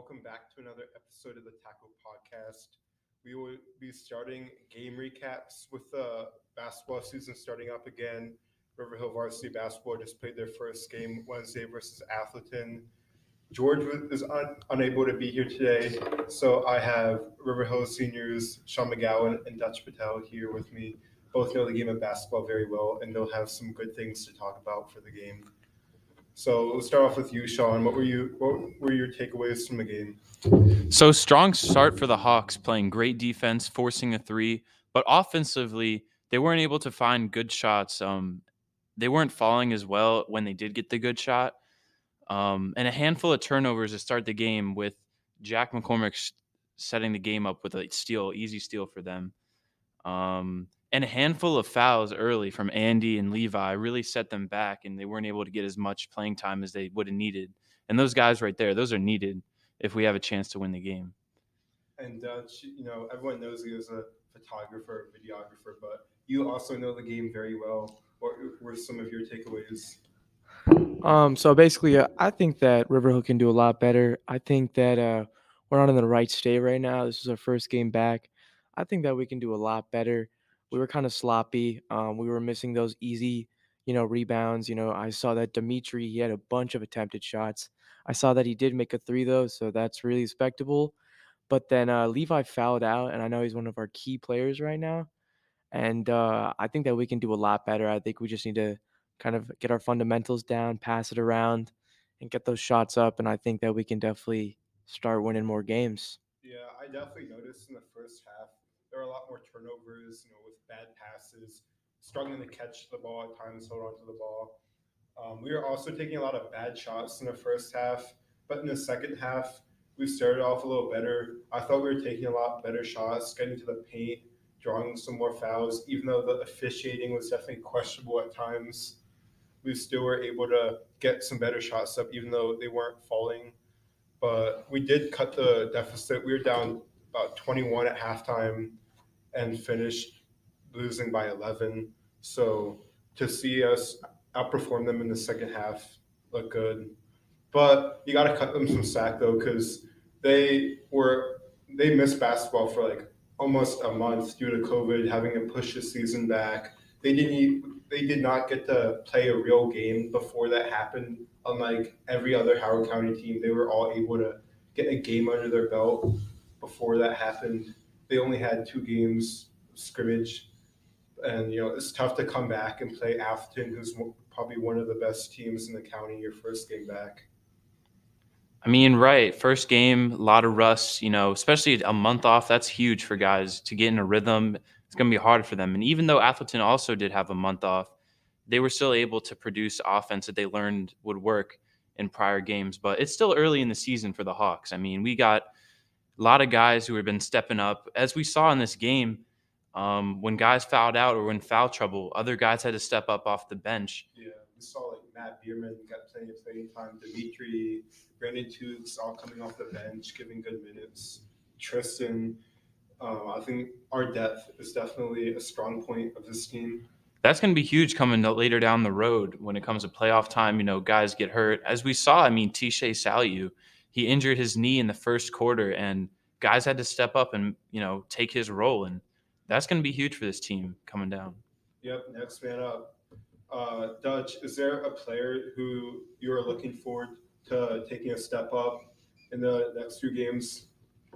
welcome back to another episode of the Tackle Podcast. We will be starting game recaps with the basketball season starting up again. River Hill Varsity Basketball just played their first game Wednesday versus Atherton. George is unable to be here today, so I have River Hill seniors Sean McGowan and Dutch Patel here with me. Both know the game of basketball very well, and they'll have some good things to talk about for the game. So let's start off with you, Sean. What were your takeaways from the game? So strong start for the Hawks, playing great defense, forcing a three, but offensively they weren't able to find good shots. They weren't falling as well when they did get the good shot, and a handful of turnovers to start the game with Jack McCormick setting the game up with a easy steal for them. And a handful of fouls early from Andy and Levi really set them back, and they weren't able to get as much playing time as they would have needed. And those guys right there, those are needed if we have a chance to win the game. And Dutch, everyone knows he was a photographer, videographer, but you also know the game very well. What were some of your takeaways? So basically, I think that Riverhook can do a lot better. I think that we're not in the right state right now. This is our first game back. I think that we can do a lot better. We were kind of sloppy. We were missing those easy, rebounds. I saw that Dimitri, he had a bunch of attempted shots. I saw that he did make a three though, so that's really respectable. But then Levi fouled out, and I know he's one of our key players right now. And I think that we can do a lot better. I think we just need to kind of get our fundamentals down, pass it around, and get those shots up. And I think that we can definitely start winning more games. Yeah, I definitely noticed in the first half there were a lot more turnovers, with bad passes, struggling to catch the ball at times, hold on to the ball. We were also taking a lot of bad shots in the first half, but in the second half, we started off a little better. I thought we were taking a lot better shots, getting to the paint, drawing some more fouls. Even though the officiating was definitely questionable at times, we still were able to get some better shots up, even though they weren't falling. But we did cut the deficit. We were down about 21 at halftime and finished losing by 11. So to see us outperform them in the second half looked good. But you got to cut them some slack though, because they were they missed basketball for like almost a month due to COVID, having to push the season back. They did not get to play a real game before that happened. Unlike every other Howard County team, they were all able to get a game under their belt before that happened. They only had two games scrimmage, and it's tough to come back and play Atherton, who's probably one of the best teams in the county. Your first game back. I mean, right. First game, a lot of rust, especially a month off. That's huge for guys to get in a rhythm. It's going to be hard for them. And even though Atherton also did have a month off, they were still able to produce offense that they learned would work in prior games. But it's still early in the season for the Hawks. I mean, we got a lot of guys who have been stepping up. As we saw in this game, when guys fouled out or in foul trouble, other guys had to step up off the bench. Yeah, we saw like Matt Bierman got plenty of playing time. Dimitri, Brandon Tukes all coming off the bench, giving good minutes. Tristan, I think our depth is definitely a strong point of this team. That's going to be huge coming later down the road when it comes to playoff time. Guys get hurt. As we saw, I mean, Tisha Saliu, he injured his knee in the first quarter, and guys had to step up and, take his role. And that's going to be huge for this team coming down. Yep, next man up. Dutch, is there a player who you are looking forward to taking a step up in the next few games?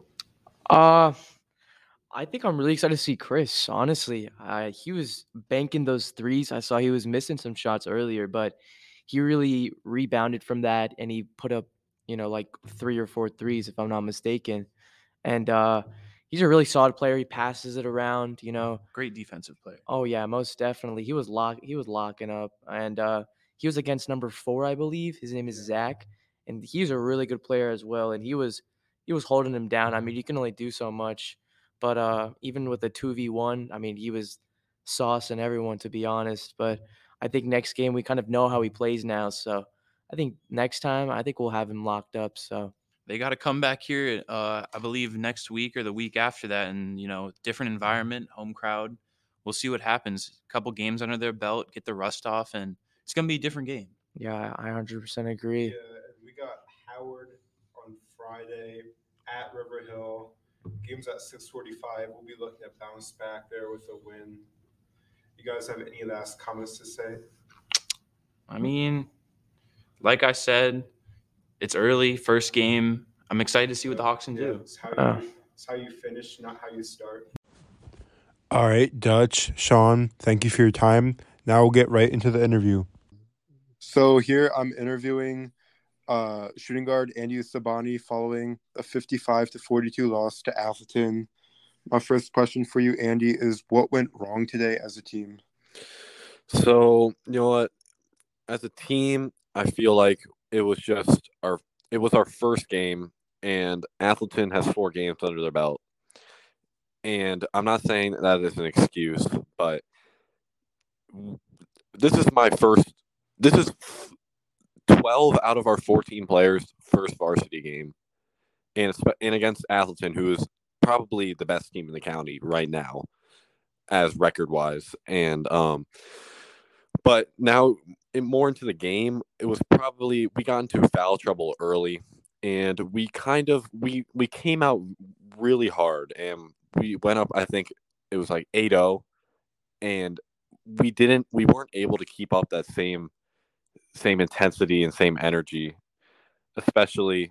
Uh, I think I'm really excited to see Chris. Honestly, he was banking those threes. I saw he was missing some shots earlier, but he really rebounded from that, and he put up, like three or four threes, if I'm not mistaken. And he's a really solid player. He passes it around. Great defensive player. Oh yeah, most definitely. He was locking up, and he was against number 4, I believe. His name is Zach, and he's a really good player as well. And he was holding him down. I mean, you can only do so much, but even with the 2v1, I mean, he was saucing everyone, to be honest. But I think next game we kind of know how he plays now, so I think next time I think we'll have him locked up. So They got to come back here, I believe, next week or the week after that, and different environment, home crowd. We'll see what happens. A couple games under their belt, get the rust off, and it's gonna be a different game. yeah, I 100% agree. Yeah, and we got Howard on Friday. Sunday at River Hill. Game's at 6:45. We'll be looking to bounce back there with a win. You guys have any last comments to say? I mean, like I said, it's early, first game. I'm excited to see what the Hawks can do. It's how you finish, not how you start. All right, Dutch, Sean, thank you for your time. Now we'll get right into the interview. So here I'm interviewing shooting guard Andy Sabani following a 55-42 loss to Atherton. My first question for you, Andy, is what went wrong today as a team? So, you know what? As a team, I feel like it was our first game, and Atherton has 4 games under their belt. And I'm not saying that is an excuse, but this is 12 out of our 14 players' first varsity game, and against Atherton, who is probably the best team in the county right now, as record-wise. And but now more into the game, it was probably we got into foul trouble early, and we came out really hard, and we went up. I think it was like 8-0, and we weren't able to keep up that same intensity and same energy, especially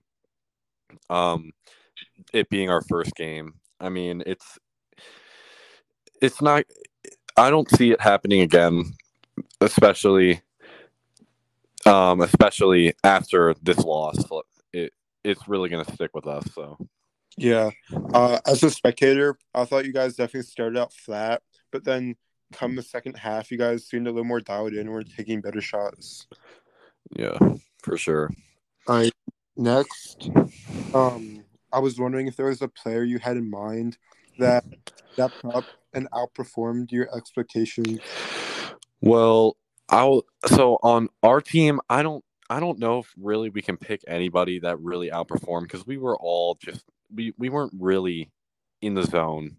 it being our first game. I mean, it's not. I don't see it happening again, especially after this loss. It's really going to stick with us. So yeah, as a spectator, I thought you guys definitely started out flat, but then come the second half, you guys seemed a little more dialed in and were taking better shots. Yeah, for sure. All right, next, I was wondering if there was a player you had in mind that stepped up and outperformed your expectations. Well, so on our team, I don't know if really we can pick anybody that really outperformed, because we were all just we weren't really in the zone.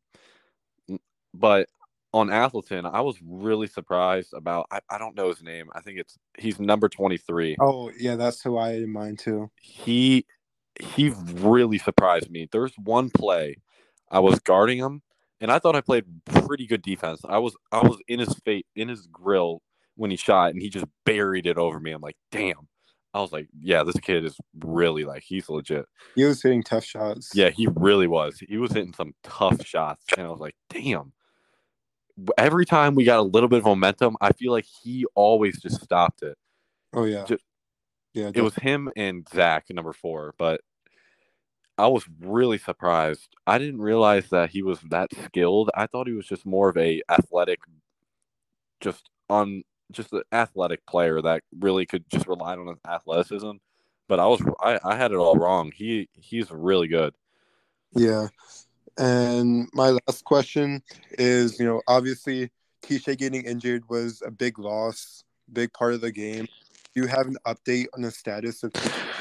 But on Atherton, I was really surprised about I don't know his name. I think he's number 23. Oh yeah, that's who I had in mind too. He really surprised me. There's one play I was guarding him, and I thought I played pretty good defense. I was in his grill when he shot, and he just buried it over me. I'm like, damn. I was like, yeah, this kid is really he's legit. He was hitting tough shots. Yeah, he really was. He was hitting some tough shots, and I was like, damn. Every time we got a little bit of momentum, I feel like he always just stopped it. Oh yeah. Yeah. It was him and Zach, number 4, but I was really surprised. I didn't realize that he was that skilled. I thought he was just more of a athletic, just an athletic player that really could just rely on his athleticism. But I had it all wrong. He's really good. Yeah. And my last question is, obviously Tisha getting injured was a big loss, big part of the game. Do you have an update on the status of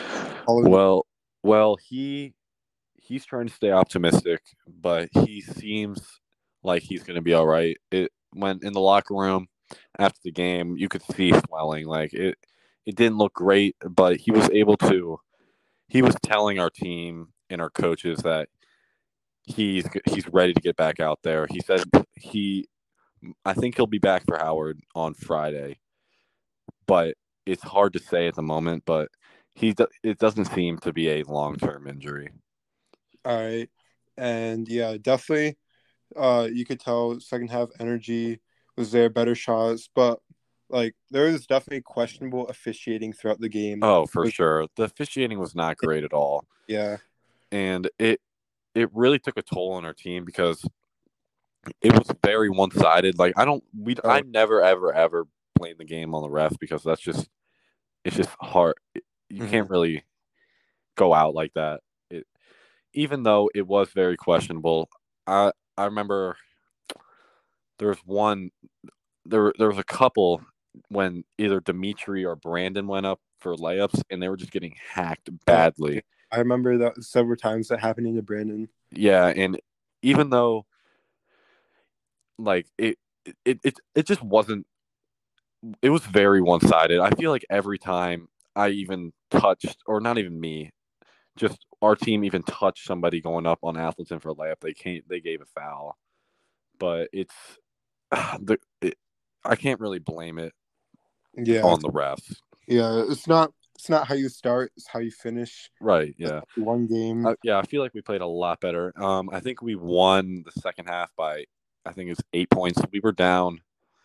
Well, he's trying to stay optimistic, but he seems like he's going to be all right. It went in the locker room after the game, you could see swelling. It didn't look great, but he was telling our team and our coaches that he's ready to get back out there. He said I think he'll be back for Howard on Friday, but it's hard to say at the moment. But it doesn't seem to be a long-term injury. All right, and yeah, definitely. You could tell second half energy was there, better shots, but there was definitely questionable officiating throughout the game. Oh, for sure, the officiating was not great at all. Yeah, and it really took a toll on our team because it was very one-sided. I never ever blame the game on the ref, because it's just hard. You can't really go out like that. Even though it was very questionable, I remember there was a couple when either Dimitri or Brandon went up for layups, and they were just getting hacked badly. I remember that several times that happening to Brandon. Yeah, and even though it just wasn't, it was very one-sided. I feel like every time I even touched, or not even me, just our team even touched somebody going up on Atherton for a layup. They gave a foul, but I can't really blame it on the refs. Yeah, it's not how you start, it's how you finish. Right, yeah. One game. I feel like we played a lot better. I think we won the second half by, I think it's 8 points. We were down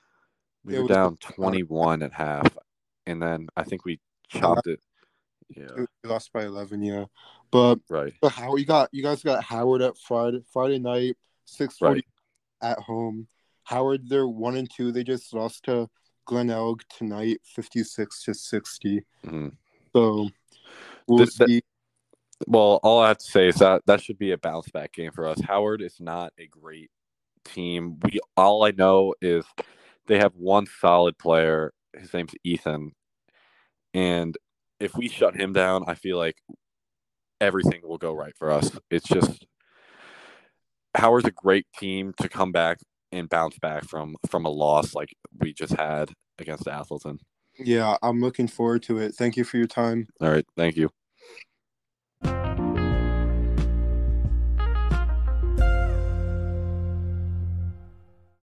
21 at half, and then I think we chopped it. Yeah. We lost by 11, yeah. But right. But how you guys got Howard at Friday night, 6:40 at home. Howard, they're 1-2. They just lost to Glenelg tonight, 56-60. Mm-hmm. So we'll see. Well, all I have to say is that should be a bounce back game for us. Howard is not a great team. All I know is they have one solid player. His name's Ethan, and if we shut him down, I feel like everything will go right for us. It's just Howard's a great team to come back and bounce back from a loss like we just had against Atherton. Yeah, I'm looking forward to it. Thank you for your time. All right, thank you.